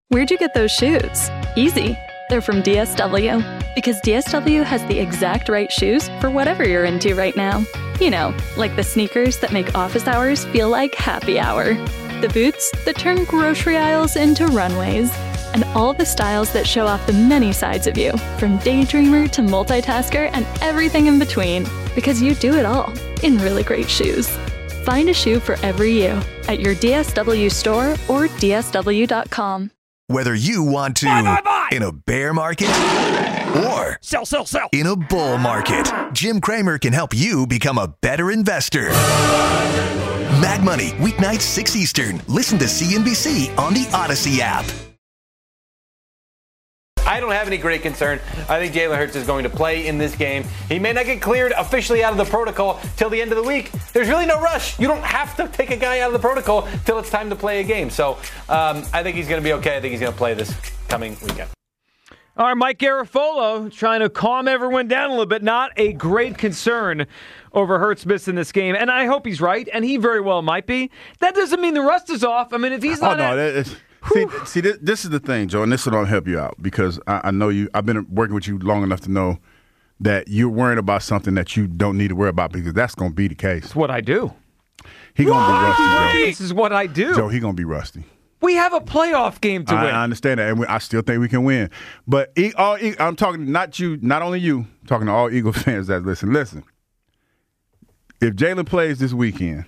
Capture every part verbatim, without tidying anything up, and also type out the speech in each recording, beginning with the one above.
Where'd you get those shoes? Easy. They're from D S W. Because D S W has the exact right shoes for whatever you're into right now. You know, like the sneakers that make office hours feel like happy hour. The boots that turn grocery aisles into runways. And all the styles that show off the many sides of you, from daydreamer to multitasker and everything in between. Because you do it all in really great shoes. Find a shoe for every you at your D S W store or D S W dot com. Whether you want to buy, buy, buy. in a bear market or sell, sell, sell. in a bull market, Jim Cramer can help you become a better investor. Mad Money, weeknights six Eastern. Listen to C N B C on the Odyssey app. I don't have any great concern. I think Jalen Hurts is going to play in this game. He may not get cleared officially out of the protocol till the end of the week. There's really no rush. You don't have to take a guy out of the protocol till it's time to play a game. So um, I think he's going to be okay. I think he's going to play this coming weekend. All right, Mike Garafolo trying to calm everyone down a little bit. Not a great concern over Hurts missing this game. And I hope he's right, and he very well might be. That doesn't mean the rust is off. I mean, if he's not... Oh, no, that is... See, see this, this is the thing, Joe, and this will help you out because I, I know you. I've been working with you long enough to know that you're worrying about something that you don't need to worry about because that's going to be the case. It's what I do. He going to be rusty, Joe. This is what I do. Joe, he going to be rusty. We have a playoff game to I, win. I understand that, and we, I still think we can win. But he, all, he, I'm talking not you, not only you, I'm talking to all Eagle fans that listen. Listen, if Jalen plays this weekend,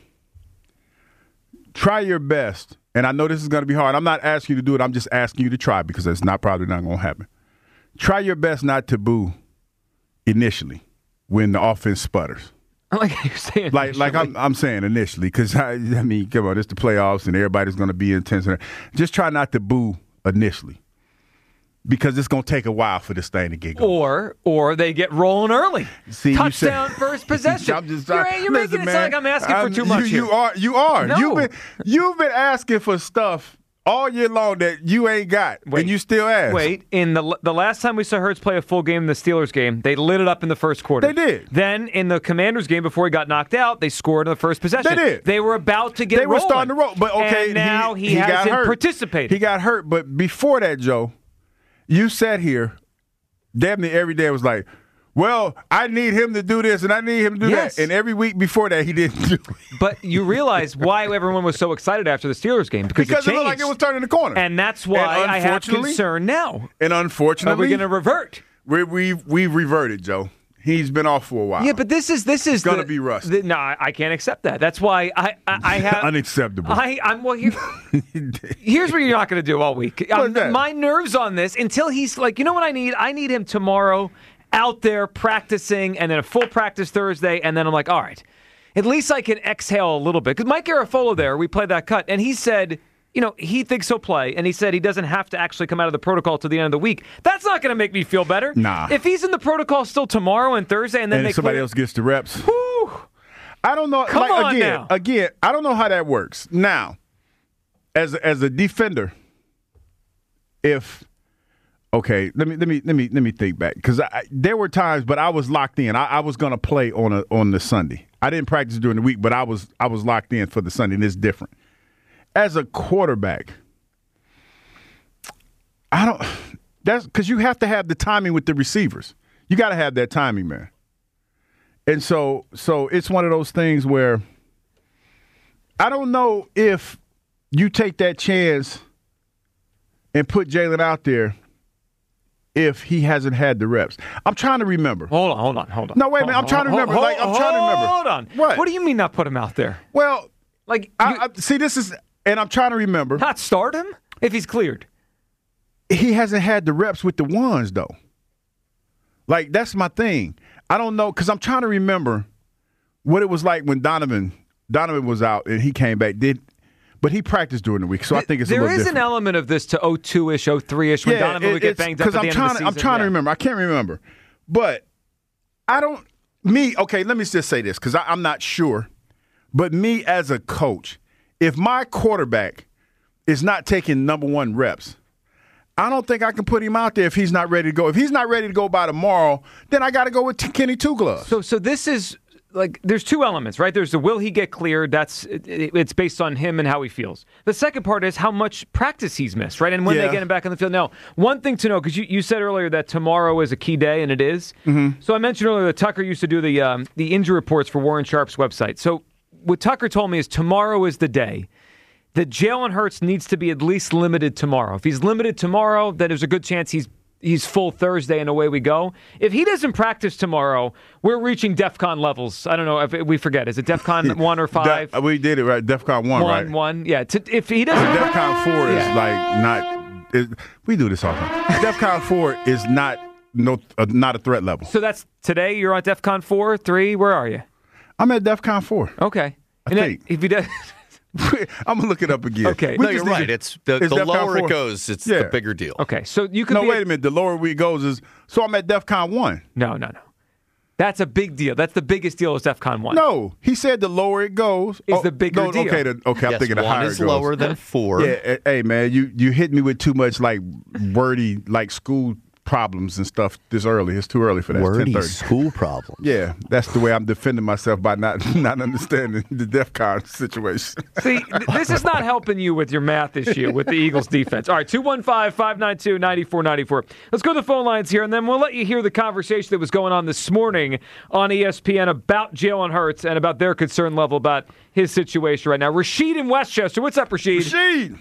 try your best. And I know this is going to be hard. I'm not asking you to do it. I'm just asking you to try because it's not probably not going to happen. Try your best not to boo initially when the offense sputters. I like how you're saying Like, like I'm, I'm saying initially because, I, I mean, come on, it's the playoffs and everybody's going to be intense. Just try not to boo initially because it's going to take a while for this thing to get going. Or or they get rolling early. See, Touchdown said, first possession. I'm just, you're you're listen, making it man, sound like I'm asking I'm, for too much you, here. You are. You are. No. You've been, you've been asking for stuff all year long that you ain't got, Wait, and you still ask. Wait, in the the last time we saw Hurts play a full game in the Steelers game, they lit it up in the first quarter. They did. Then in the Commanders game before he got knocked out, they scored in the first possession. They did. They were about to get They rolling. were starting to roll, but okay, and now he, he, he got hasn't hurt. participated. He got hurt, but before that, Joe, you sat here, damn near every day was like, well, I need him to do this and I need him to do Yes. that. And every week before that, he didn't do it. But you realize why everyone was so excited after the Steelers game because, Because it it changed. looked like it was turning the corner. And that's why And I have unfortunately- concern now. And Are unfortunately, we going to revert? we, we've, we've reverted, Joe. He's been off for a while. Yeah, but this is this is gonna the- be rusty. the- no, I, I can't accept that. That's why I I, I have Unacceptable. I I'm well here. Here's what you're not going to do all week. Um, that? my nerves on this until he's like, you know what I need? I need him tomorrow out there practicing, and then a full practice Thursday, and then I'm like, all right, at least I can exhale a little bit. Because Mike Garafolo there, we played that cut, and he said, you know, he thinks he'll play, and he said he doesn't have to actually come out of the protocol to the end of the week. That's not going to make me feel better. Nah. If he's in the protocol still tomorrow and Thursday, and then and they somebody clear- else gets the reps. Whew. I don't know. Come like, on again, now. Again, I don't know how that works. Now, as a, as a defender, if okay, let me let me let me let me think back because there were times, but I was locked in. I, I was going to play on a on the Sunday. I didn't practice during the week, but I was I was locked in for the Sunday, and it's different. As a quarterback, I don't. That's because you have to have the timing with the receivers. You got to have that timing, man. And so, so it's one of those things where I don't know if you take that chance and put Jalen out there if he hasn't had the reps. I'm trying to remember. Hold on, hold on, hold on. No, wait a minute. I'm trying to remember. Hold, Like, I'm trying to remember. Hold on. What? What do you mean not put him out there? Well, Like, you, I, I, see, this is, and I'm trying to remember. not start him if he's cleared. He hasn't had the reps with the ones, though. Like, that's my thing. I don't know, because I'm trying to remember what it was like when Donovan Donovan was out and he came back. Did But he practiced during the week, so I think it's there a little is different. an element of this to oh two-ish, oh three-ish when Donovan it- would get it's- banged up at the I'm end trying, of the to- season. I'm trying to Yeah. remember. I can't remember. But I don't – me – okay, let me just say this because I'm not sure. But me as a coach, if my quarterback is not taking number one reps, I don't think I can put him out there if he's not ready to go. If he's not ready to go by tomorrow, then I got to go with T- Kenny Two Gloves. So, so this is like there's two elements, right? There's the will he get cleared? That's it, it's based on him and how he feels. The second part is how much practice he's missed, right? And when Yeah. they get him back on the field. Now, one thing to know, because you, you said earlier that tomorrow is a key day, and it is. Mm-hmm. So I mentioned earlier that Tucker used to do the um, the injury reports for Warren Sharp's website. So what Tucker told me is tomorrow is the day that Jalen Hurts needs to be at least limited tomorrow. If he's limited tomorrow, then there's a good chance he's he's full Thursday, and away we go. If he doesn't practice tomorrow, we're reaching DEFCON levels. I don't know if we forget. Is it DEFCON one or five? De- we did it right. DEFCON one, one, right? one. Yeah. To, if he doesn't, DEFCON four is Yeah. like not. It, we do this all the time. DEFCON four is not no uh, not a threat level. So that's today. You're on DEFCON four, three. Where are you? I'm at DEFCON four. Okay. I And then think. if he does, I'm gonna look it up again. Okay. We No, just you're need right. to- It's the, It's the DEFCON lower four. it goes, it's Yeah. the bigger deal. okay. So you could No, be wait at- a minute. The lower we goes is so I'm at DEFCON one. No, no, no. That's a big deal. That's the biggest deal is DEFCON one. No, he said the lower it goes Is the bigger no, deal. Okay, the, okay. I'm Yes, thinking the one higher is it goes. lower than four. Yeah, eh, hey man, you you hit me with too much like wordy like school problems and stuff this early. It's too early for that. Wordy It's ten thirty. school problems. Yeah, that's the way I'm defending myself by not not understanding the DEFCON situation. See, th- this is not helping you with your math issue with the Eagles defense. All right, two one five, five nine two, nine four nine four. Let's go to the phone lines here, and then we'll let you hear the conversation that was going on this morning on E S P N about Jalen Hurts and about their concern level about his situation right now. Rashid in Westchester. What's up, Rashid? Rashid,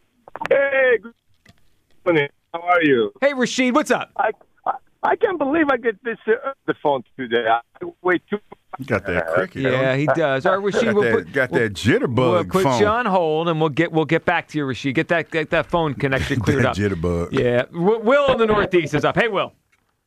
Hey, good morning. How are you? Hey, Rashid, what's up? I, I I can't believe I get this uh, the phone today. I wait too. you got that cricket. Yeah, he does. All right, Rashid, Got we'll that, put, got we'll, that jitterbug we'll put phone. you on hold, and we'll get we'll get back to you, Rashid. Get that get that phone connection cleared That up. jitterbug. Yeah, W- Will in the Northeast is up. Hey, Will.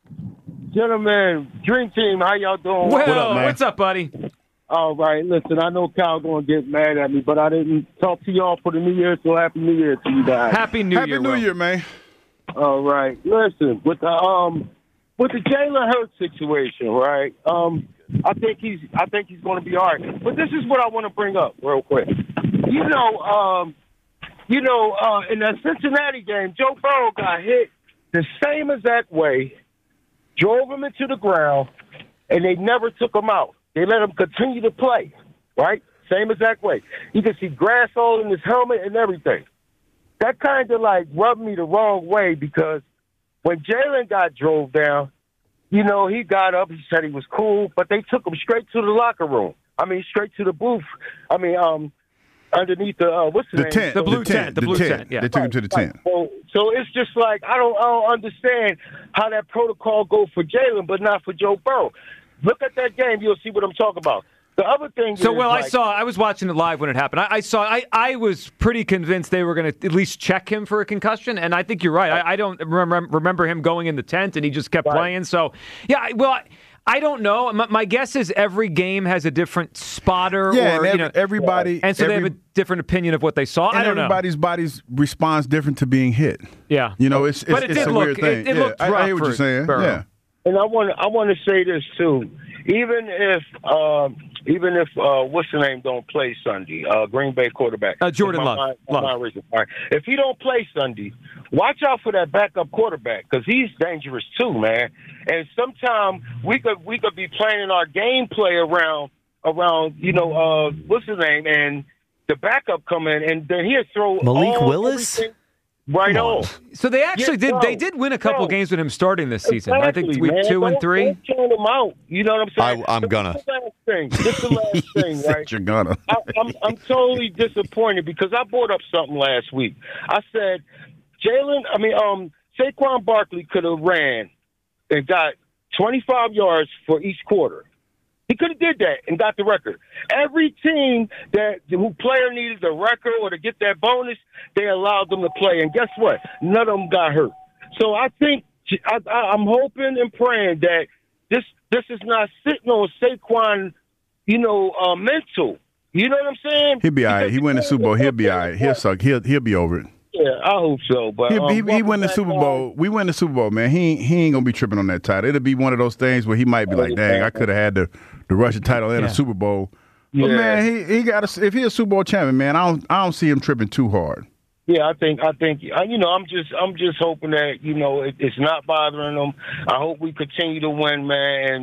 Gentlemen, Dream Team, how y'all doing? Will, up, man? what's up, buddy? All right, listen, I know Cal gonna get mad at me, but I didn't talk to y'all for the New Year, so Happy New Year to you guys. Happy New Happy Year, New Will. Year, man. All right, listen with the um with the Jalen Hurts situation, right? Um, I think he's I think he's going to be all right. But this is what I want to bring up real quick. You know, um, you know, uh, in that Cincinnati game, Joe Burrow got hit the same exact way, drove him into the ground, and they never took him out. They let him continue to play, right? Same exact way. You can see grass all in his helmet and everything. That kind of like rubbed me the wrong way because when Jalen got drove down, you know, he got up, he said he was cool, but they took him straight to the locker room. I mean, straight to the booth. I mean, um, underneath the, uh, what's the, The name? tent. The blue tent, the blue tent, yeah. They took him to the Right. tent. So, so it's just like, I don't, I don't understand how that protocol go for Jalen, but not for Joe Burrow. Look at that game, you'll see what I'm talking about. The other thing So, is, Will, I like, saw, I was watching it live when it happened. I, I saw, I, I was pretty convinced they were going to at least check him for a concussion, and I think you're right. I, I don't remember, remember him going in the tent, and he just kept Right. playing. So, yeah, I- well, I, I don't know. My, my guess is every game has a different spotter, Yeah, or and you every, know, everybody. and so every, they have a different opinion of what they saw. and I don't know. everybody's bodies responds different to being hit. Yeah, You know, it's it's, But it it's did a look- weird it- thing. it yeah, looked I, I rough hear what for you're saying. Burrow. Yeah. And I want I want to say this too. Even if um, even if uh, what's the name don't play Sunday, uh, Green Bay quarterback Uh, Jordan My Love. mind- my Love. mind racing. All right. If he don't play Sunday, watch out for that backup quarterback because he's dangerous too, man. And sometimes we could we could be planning our gameplay around around you know uh, what's his name and the backup come in and then he'll throw Malik all, Willis? everything right on. so they actually Yeah, did. no, They did win a couple no. games with him starting this season. I think Exactly, week man. two and Don't- three. Don't turn them out. You know what I'm saying? I- I'm But gonna. This is the last thing. This is the last He thing, said right? you're gonna. I, I'm I'm totally disappointed because I brought up something last week. I said Jalen. I mean, um, Saquon Barkley could have ran and got twenty-five yards for each quarter. He could have did that and got the record. Every team that who player needed the record or to get that bonus, they allowed them to play. And guess what? None of them got hurt. So I think I, I, I'm hoping and praying that this this is not sitting on Saquon, you know, uh, mental. You know what I'm saying? He'll be all right. He win the Super Bowl. He'll be all right. He'll suck. He'll he'll be over it. Yeah, I hope so. But He, um, he, he welcome win the back, Super guys. Bowl. We win the Super Bowl, man. He ain't- he ain't gonna be tripping on that title. It'll be one of those things where he might be like, "Dang, I could have had the, the Russian title and Yeah. a Super Bowl." But Yeah. man, he he got a, if he's a Super Bowl champion, man, I don't I don't see him tripping too hard. Yeah, I think I think uh, you know I'm just I'm just hoping that you know it, it's not bothering them. I hope we continue to win, man. And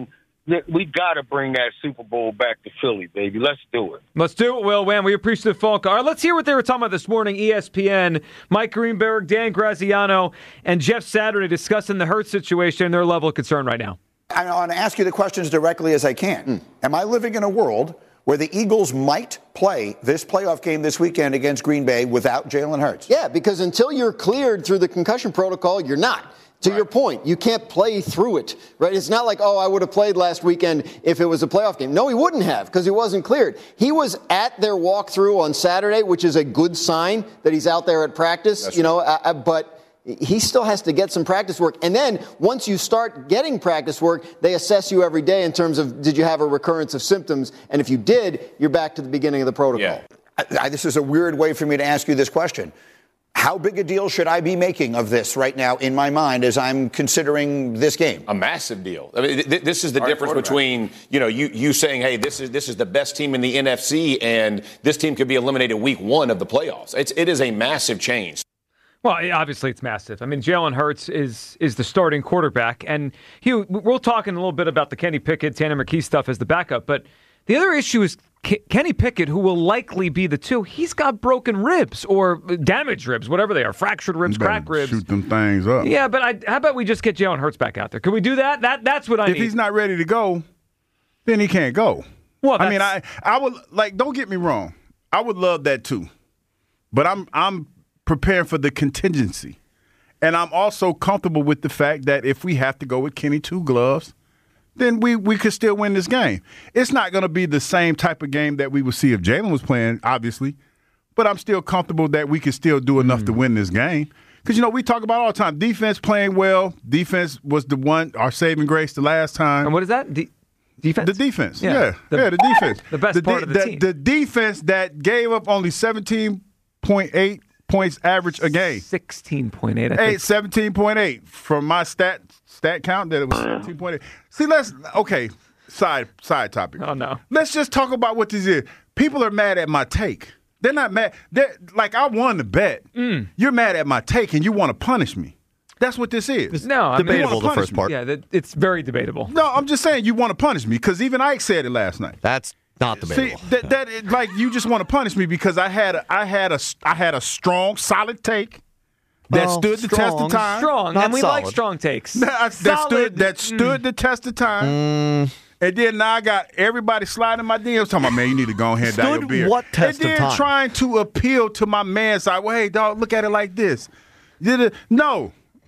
we got to bring that Super Bowl back to Philly, baby. Let's do it. Let's do it, Will. Man, we appreciate the phone call. All right, let's hear what they were talking about this morning. E S P N, Mike Greenberg, Dan Graziano, and Jeff Saturday discussing the Hurts situation and their level of concern right now. I want to ask you the questions directly as I can. Mm. Am I living in a world where the Eagles might play this playoff game this weekend against Green Bay without Jalen Hurts? Yeah, because until you're cleared through the concussion protocol, you're not. To right. your point, you can't play through it, right? It's not like, oh, I would have played last weekend if it was a playoff game. No, he wouldn't have because he wasn't cleared. He was at their walkthrough on Saturday, which is a good sign that he's out there at practice, That's you know, right. uh, but he still has to get some practice work. And then once you start getting practice work, they assess you every day in terms of did you have a recurrence of symptoms? And if you did, you're back to the beginning of the protocol. Yeah. I, I, this is a weird way for me to ask you this question. How big a deal should I be making of this right now in my mind as I'm considering this game? A massive deal. I mean, th- this is the Our difference between, you know, you, you saying, hey, this is this is the best team in the N F C, and this team could be eliminated week one of the playoffs. It's, it is a massive change. Well, obviously it's massive. I mean, Jalen Hurts is is the starting quarterback, and he, we're talking a little bit about the Kenny Pickett, Tanner McKee stuff as the backup, but the other issue is K- Kenny Pickett, who will likely be the two, he's got broken ribs or damaged ribs, whatever they are, fractured ribs, cracked ribs. Shoot them things up. Yeah, but I, how about we just get Jalen Hurts back out there? Can we do that? That That's what I if need. If he's not ready to go, then he can't go. Well, I mean, I I would, like, don't get me wrong. I would love that too. But I'm I'm preparing for the contingency. And I'm also comfortable with the fact that if we have to go with Kenny Two Gloves, then we, we could still win this game. It's not going to be the same type of game that we would see if Jalen was playing, obviously, but I'm still comfortable that we could still do enough mm. to win this game. Because, you know, we talk about all the time, defense playing well. Defense was the one, our saving grace the last time. And what is that? De- defense? The defense, yeah. Yeah, the, yeah, the defense. The best the part de- of the, the team. The defense that gave up only seventeen point eight points average a game. sixteen point eight, I Eight, think. seventeen point eight from my stat stat count that it was seventeen point eight. See, let's okay. Side side topic. Oh no. Let's just talk about what this is. People are mad at my take. They're not mad. They're like I won the bet. Mm. You're mad at my take and you want to punish me. That's what this is. No, I mean, debatable the first me. part. Yeah, that, it's very debatable. No, I'm just saying you want to punish me because even Ike said it last night. That's not debatable. See, that that is, like you just want to punish me because I had a, I had a I had a strong, solid take that Well, stood the test strong. of time. Strong, Not and we solid. like strong takes. that, that stood that stood the test of time. Mm. And then now I got everybody sliding my D Ms talking about, man, you need to go ahead and down your Stood beer. what test and of then time? trying to appeal to my man side. Well, hey, dog, look at it like this. Did it? No,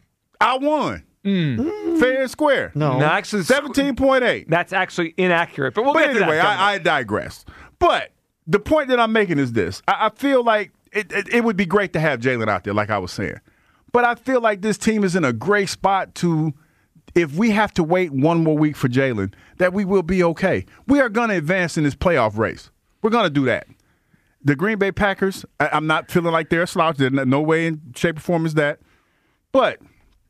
I won. Mm. Fair and square. No. No, actually, seventeen point eight. That's actually inaccurate, but we'll But get anyway, to that. I, I digress. But the point that I'm making is this. I, I feel like it, it, it would be great to have Jalen out there, like I was saying. But I feel like this team is in a great spot to, if we have to wait one more week for Jalen, that we will be okay. We are going to advance in this playoff race. We're going to do that. The Green Bay Packers, I, I'm not feeling like they're a slouch. There's no way in shape or form is that. But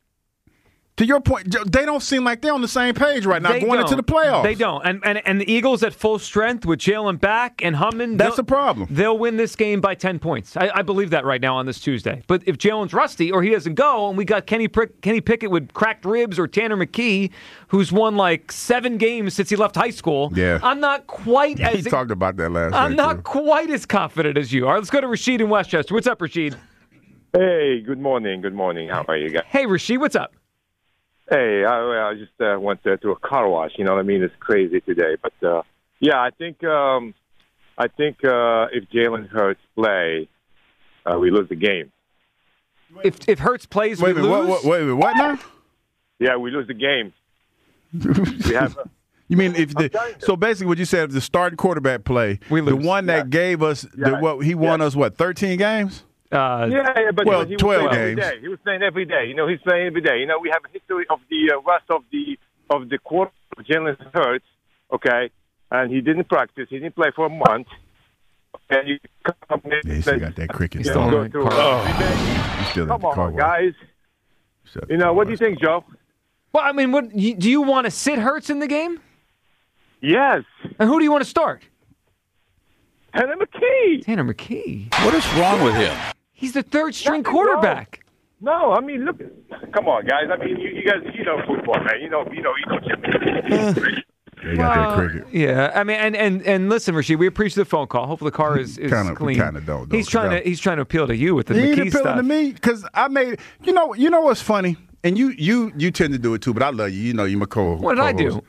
to your point, they don't seem like they're on the same page right now They going don't. into the playoffs. They don't. And, and and the Eagles at full strength with Jalen back and Humming. That's the problem. They'll win this game by ten points. I, I believe that right now on this Tuesday. But if Jalen's rusty or he doesn't go, and we got Kenny Prick, Kenny Pickett with cracked ribs or Tanner McKee, who's won like seven games since he left high school, Yeah. I'm not quite as He talked about that last I'm night, not too. quite as confident as you are. Let's go to Rashid in Westchester. What's up, Rashid? Hey, good morning. Good morning. How are you guys? Hey, Rashid, what's up? Hey, I, I just uh, went uh, to a car wash. You know what I mean? It's crazy today, but uh, yeah, I think um, I think uh, if Jalen Hurts play, uh, we lose the game. If if Hurts plays, Wait a we minute, lose. what, what, wait a minute, what now? Yeah, we lose the game. we have. A, You mean if the telling you. so basically what you said if the starting quarterback play, We the lose. one that Yeah. gave us the Yeah. what he won Yeah. us what thirteen games? Uh, yeah, yeah, but Well, but he was twelve playing every games. day. He was playing every day. You know, he's playing every day. You know, we have a history of the uh, rest of the of the quarter of Jalen Hurts. Okay, and he didn't practice. He didn't play for a month. And you come in Yeah, he still got that cricket you stuff. know, go through Oh. every day. He still at Come the car on, wash. guys. Still at You the know, car what do you wash. think, Joe? well, I mean, what you, do you want to sit Hurts in the game? Yes. And who do you want to start? Tanner McKee. Tanner McKee. What is wrong with him? He's the third string Nothing quarterback. No, I mean, look. Come on, guys. I mean, you, you guys, you know football, man. You know, you know, you know. They got Well, that cricket. Yeah, I mean, and and and listen, Rasheed, we appreciate the phone call. Hopefully, the car is, is kinda, clean. Kind of don't. He's trying to he's trying to appeal to you with the he ain't McKee appealing stuff. to me because I made. You know, you know what's funny, and you you you tend to do it too. But I love you. You know, you my co. What did I do?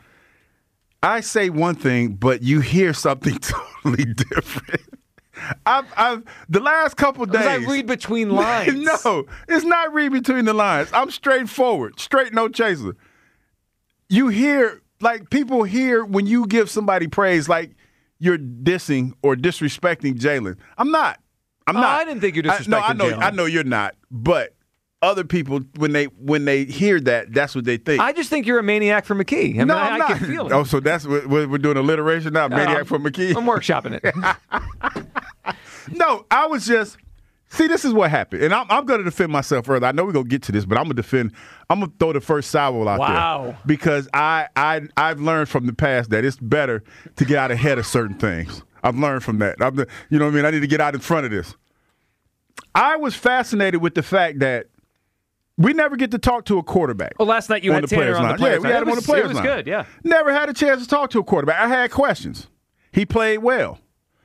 I say one thing, but you hear something totally different. I've, I've the last couple days. I read between lines. No, it's not read between the lines. I'm straightforward, straight no chaser. You hear like people hear when you give somebody praise, like you're dissing or disrespecting Jalen. I'm not. I'm Oh, not. I didn't think you disrespected I, no, I know. Jalen. I know you're not. But other people, when they when they hear that, that's what they think. I just think you're a maniac for McKee. I mean, no, I, I'm I not. can feel it. Oh, so that's what we're doing alliteration now. Maniac I'm- for McKee. I'm workshopping it. No, I was just see. This is what happened, and I'm, I'm going to defend myself further. I know we're going to get to this, but I'm going to defend. I'm going to throw the first salvo out Wow. there because I I I've learned from the past that it's better to get out ahead of certain things. I've learned from that. I'm the, you know what I mean? I need to get out in front of this. I was fascinated with the fact that we never get to talk to a quarterback. Well, last night you on had the Tanner players on the line. players Yeah, we line. had It him on the was- players It was line. good, yeah. Never had a chance to talk to a quarterback. I had questions. He played well.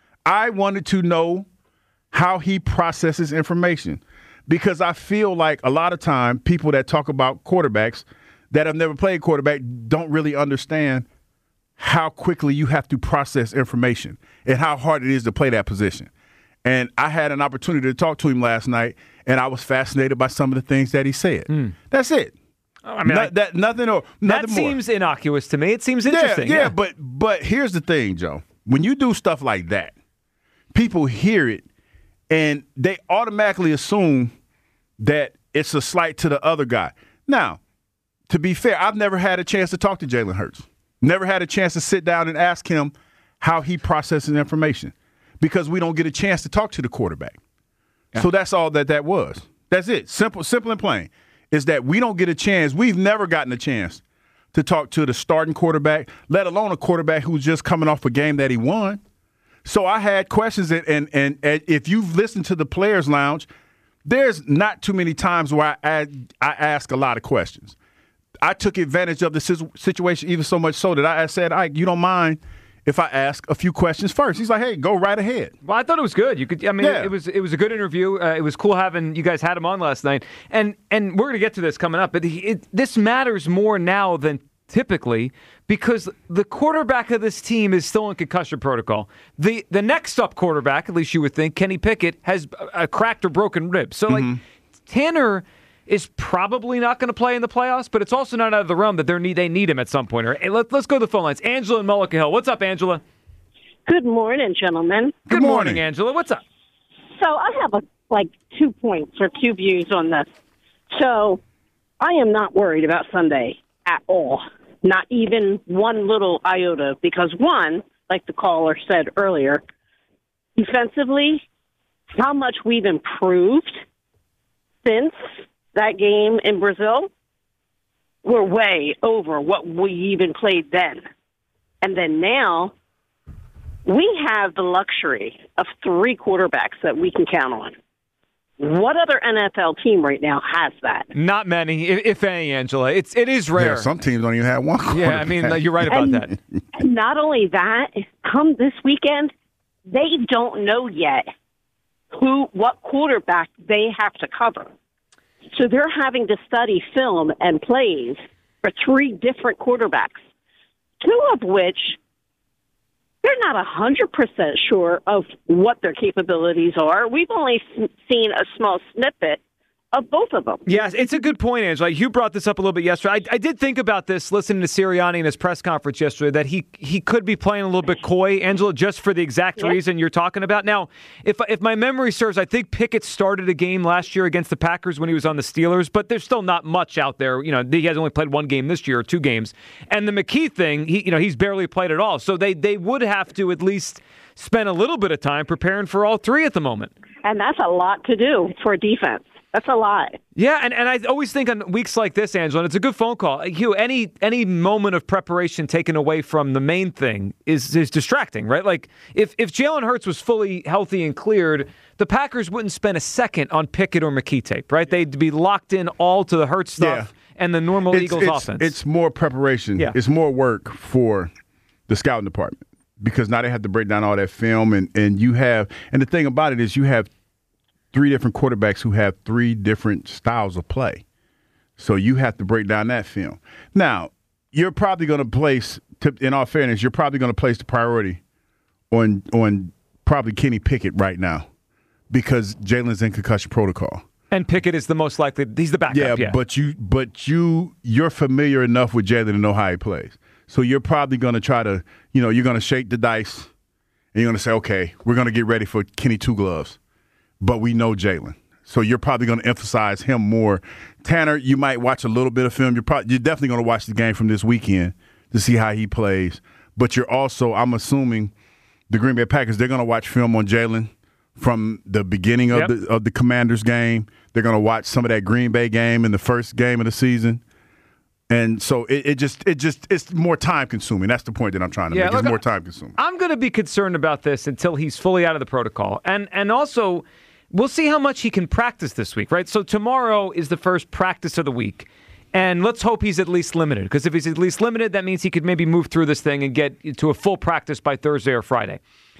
I wanted to know how he processes information because I feel like a lot of time people that talk about quarterbacks that have never played quarterback don't really understand how quickly you have to process information and how hard it is to play that position. And I had an opportunity to talk to him last night, and I was fascinated by some of the things that he said. That's it. I mean, No- I- that nothing or that nothing more. seems innocuous to me. It seems interesting. Yeah, yeah, but but here's the thing, Joe. When you do stuff like that, people hear it and they automatically assume that it's a slight to the other guy. Now, to be fair, I've never had a chance to talk to Jalen Hurts. Never had a chance to sit down and ask him how he processes information because we don't get a chance to talk to the quarterback. So that's all that that was. That's it. Simple, simple and plain. Is that we don't get a chance. We've never gotten a chance to talk to the starting quarterback, let alone a quarterback who's just coming off a game that he won. So I had questions, and and, and, and if you've listened to the Players Lounge, there's not too many times where I add, I ask a lot of questions. I took advantage of the sis- situation even so much so that I said, Ike, you don't mind if I ask a few questions first? He's like, hey, go right ahead. Well, I thought it was good. You could, I mean, Yeah. it was it was a good interview. Uh, it was cool having you guys had him on last night, and and we're gonna get to this coming up. But it, this matters more now than typically because the quarterback of this team is still in concussion protocol. The the next up quarterback, at least you would think, Kenny Pickett, has a, a cracked or broken rib. So like Tanner is probably not going to play in the playoffs, but it's also not out of the realm that they need they need him at some point. Or hey, let, let's go to the phone lines. Angela in Mullica Hill. What's up, Angela? Good morning, gentlemen. Good, morning, Angela. What's up? So I have a, like two points or two views on this. So I am not worried about Sunday at all, not even one little iota, because one, like the caller said earlier, defensively, how much we've improved since that game in Brazil, we're way over what we even played then. And then now, we have the luxury of three quarterbacks that we can count on. What other N F L team right now has that? Not many, if, if any, Angela. It's it is rare. Yeah, some teams don't even have one Yeah, I mean, you're right about And- that. And not only that, come this weekend, they don't know yet who, what quarterback they have to cover. So they're having to study film and plays for three different quarterbacks, two of which they're not one hundred percent sure of what their capabilities are. We've only s- seen a small snippet of both of them. Yes, it's a good point, Angela. You brought this up a little bit yesterday. I, I did think about this listening to Sirianni in his press conference yesterday, that he he could be playing a little bit coy, Angela, just for the exact Yeah. reason you're talking about. Now, if if my memory serves, I think Pickett started a game last year against the Packers when he was on the Steelers, but there's still not much out there. You know, he has only played one game this year or two games. And the McKee thing, he you know, he's barely played at all. So they they would have to at least spend a little bit of time preparing for all three at the moment. And that's a lot to do for a defense. That's a lot. Yeah, and, and I always think on weeks like this, Angela, and it's a good phone call. Hugh, any any moment of preparation taken away from the main thing is is distracting, right? Like if if Jalen Hurts was fully healthy and cleared, the Packers wouldn't spend a second on Pickett or McKee tape, right? They'd be locked in all to the Hurts stuff Yeah. and the normal It's, Eagles it's, offense. it's more preparation. Yeah. It's more work for the scouting department, because now they have to break down all that film, and, and you have – and the thing about it is you have three different quarterbacks who have three different styles of play. So you have to break down that film. Now, you're probably going to place – in all fairness, you're probably going to place the priority on on probably Kenny Pickett right now because Jalen's in concussion protocol. And Pickett is the most likely – he's the backup, yeah. Yeah, but, you, but you, you're familiar enough with Jalen to know how he plays. So you're probably going to try to – you know, you're going to shake the dice, and you're going to say, okay, we're going to get ready for Kenny Two Gloves. But we know Jalen. So you're probably going to emphasize him more. Tanner, you might watch a little bit of film. You're, probably, you're definitely going to watch the game from this weekend to see how he plays. But you're also – I'm assuming the Green Bay Packers, they're going to watch film on Jalen from the beginning of, yep. the, of the Commanders game. They're going to watch some of that Green Bay game in the first game of the season. And so it, it just it just it's more time consuming. That's the point that I'm trying to yeah, make. It's look, more time consuming. I'm going to be concerned about this until he's fully out of the protocol. And and also we'll see how much he can practice this week, right? So tomorrow is the first practice of the week. And let's hope he's at least limited, because if he's at least limited, that means he could maybe move through this thing and get to a full practice by Thursday or Friday.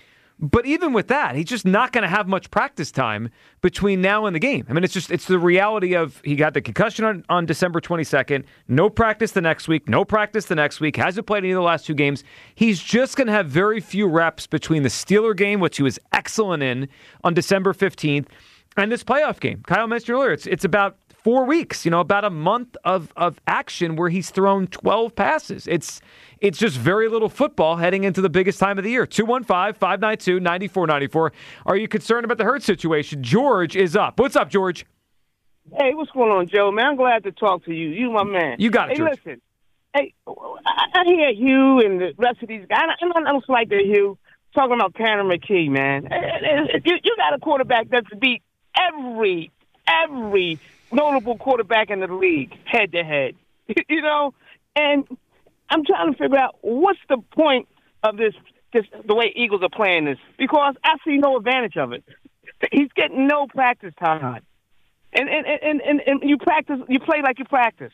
But even with that, he's just not going to have much practice time between now and the game. I mean, it's just it's the reality of he got the concussion on, on December twenty-second, no practice the next week, no practice the next week, hasn't played any of the last two games. He's just going to have very few reps between the Steeler game, which he was excellent in on December fifteenth, and this playoff game. Kyle mentioned earlier, it's it's about four weeks, you know, about a month of, of action where he's thrown twelve passes. It's it's just very little football heading into the biggest time of the year. two one five, five nine two, nine four nine four. Are you concerned about the Hurts situation? George is up. What's up, George? Hey, what's going on, Joe? Man, I'm glad to talk to you. You, my man. You got it, hey, George. Listen, hey, I, I hear you and the rest of these guys. I don't, I don't like to hear you talking about Tanner McKee, man. You, you got a quarterback that's beat every, every notable quarterback in the league head to head. You know, and I'm trying to figure out what's the point of this, this the way Eagles are playing this, because I see no advantage of it. He's getting no practice time, and and and and, and you practice, you play like you practice.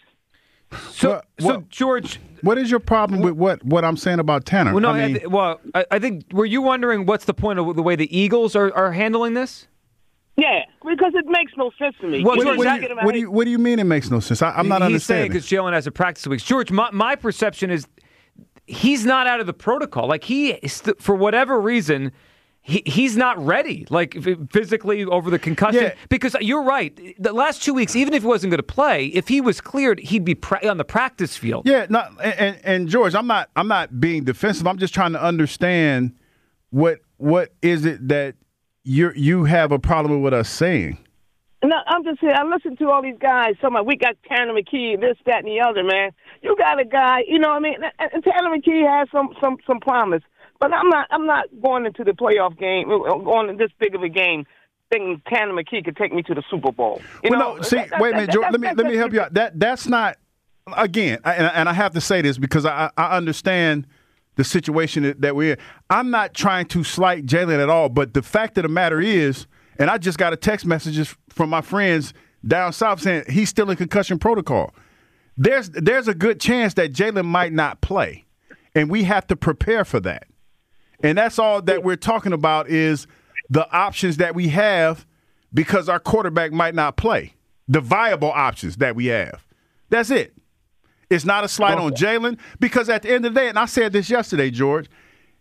So, well, so well, George, what is your problem with what, what I'm saying about Tanner? Well, no, I mean, I th- well, I, I think were you wondering what's the point of the way the Eagles are, are handling this? Yeah, because it makes no sense to me. Well, what, George, what, that, do you, what, do you, what do you mean it makes no sense? I, I'm not he's understanding. He's saying because Jalen has a practice weeks. George, my, my perception is he's not out of the protocol. Like he, for whatever reason, he he's not ready. Like physically over the concussion. Yeah. Because you're right. The last two weeks, even if he wasn't going to play, if he was cleared, he'd be pra- on the practice field. Yeah. No, and, and George, I'm not. I'm not being defensive. I'm just trying to understand what what is it that you you have a problem with us saying. No, I'm just saying, I listen to all these guys talking about we got Tanner McKee, this, that, and the other, man. You got a guy, you know what I mean? And Tanner McKee has some, some, some promise. But I'm not I'm not going into the playoff game, going to this big of a game, thinking Tanner McKee could take me to the Super Bowl. You well, know? no, see, that, that, wait a minute, that, George, that, let me that, let me that, help you out. That That's not, again, and, and I have to say this because I, I understand the situation that, that we're in. I'm not trying to slight Jalen at all, but the fact of the matter is, and I just got a text messages from my friends down south saying he's still in concussion protocol. There's there's a good chance that Jalen might not play, and we have to prepare for that. And that's all that we're talking about is the options that we have because our quarterback might not play, the viable options that we have. That's it. It's not a slight on Jalen because at the end of the day, and I said this yesterday, George,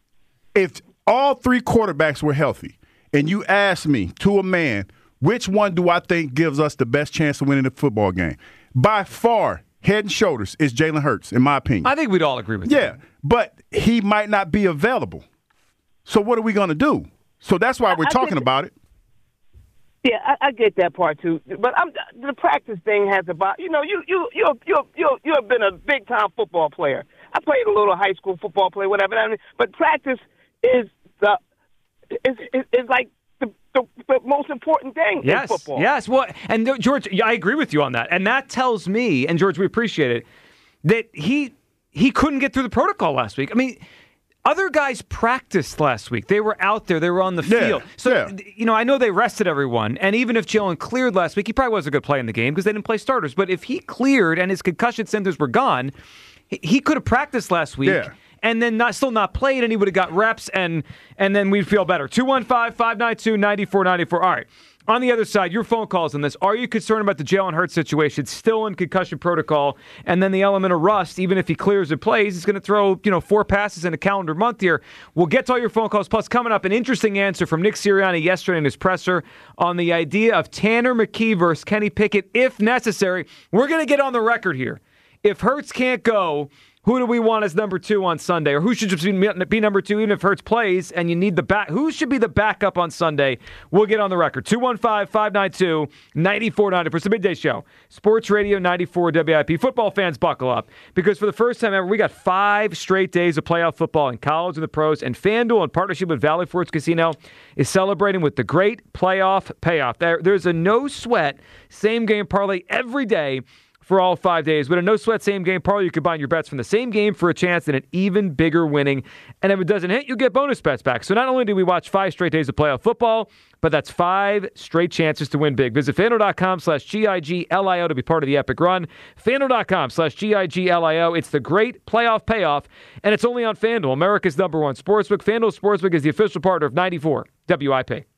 if all three quarterbacks were healthy and you asked me to a man, which one do I think gives us the best chance of winning the football game? By far, head and shoulders is Jalen Hurts, in my opinion. I think we'd all agree with yeah, that. Yeah, but he might not be available. So what are we going to do? So that's why we're I, I talking about it. Yeah, I, I get that part too. But I'm, the practice thing has about you know you you you you you you have been a big time football player. I played a little high school football play, whatever. I mean, but practice is the is is, is like the, the the most important thing yes, in football. Yes, well, and George, I agree with you on that, and that tells me, and George, we appreciate it, that he he couldn't get through the protocol last week. I mean. Other guys practiced last week. They were out there. They were on the yeah, field. So, yeah. you know, I know they rested everyone. And even if Jalen cleared last week, he probably wasn't going to play in the game because they didn't play starters. But if he cleared and his concussion symptoms were gone, he could have practiced last week. Yeah. and then not still not played, and he would have got reps, and and then we'd feel better. two one five, five nine two, nine four nine four. All right. On the other side, your phone calls on this. Are you concerned about the Jalen Hurts situation? Still in concussion protocol, and then the element of rust. Even if he clears and plays, he's going to throw you know four passes in a calendar month here. We'll get to all your phone calls. Plus, coming up, an interesting answer from Nick Sirianni yesterday in his presser on the idea of Tanner McKee versus Kenny Pickett, if necessary. We're going to get on the record here. If Hurts can't go, who do we want as number two on Sunday? Or who should just be, be number two even if Hurts plays and you need the back? Who should be the backup on Sunday? We'll get on the record. two one five, five nine two, nine four nine zero for it's the Midday Show. Sports Radio ninety-four W I P. Football fans, buckle up. Because for the first time ever, we got five straight days of playoff football in college and the pros. And FanDuel, in partnership with Valley Forge Casino, is celebrating with the great playoff payoff. There, there's a no-sweat same-game parlay every day for all five days. With a no-sweat same-game parlay, you combine your bets from the same game for a chance at an even bigger winning. And if it doesn't hit, you get bonus bets back. So not only do we watch five straight days of playoff football, but that's five straight chances to win big. Visit FanDuel.com slash G-I-G-L-I-O to be part of the epic run. FanDuel.com slash G-I-G-L-I-O. It's the great playoff payoff, and it's only on FanDuel, America's number one sportsbook. FanDuel Sportsbook is the official partner of ninety-four W I P.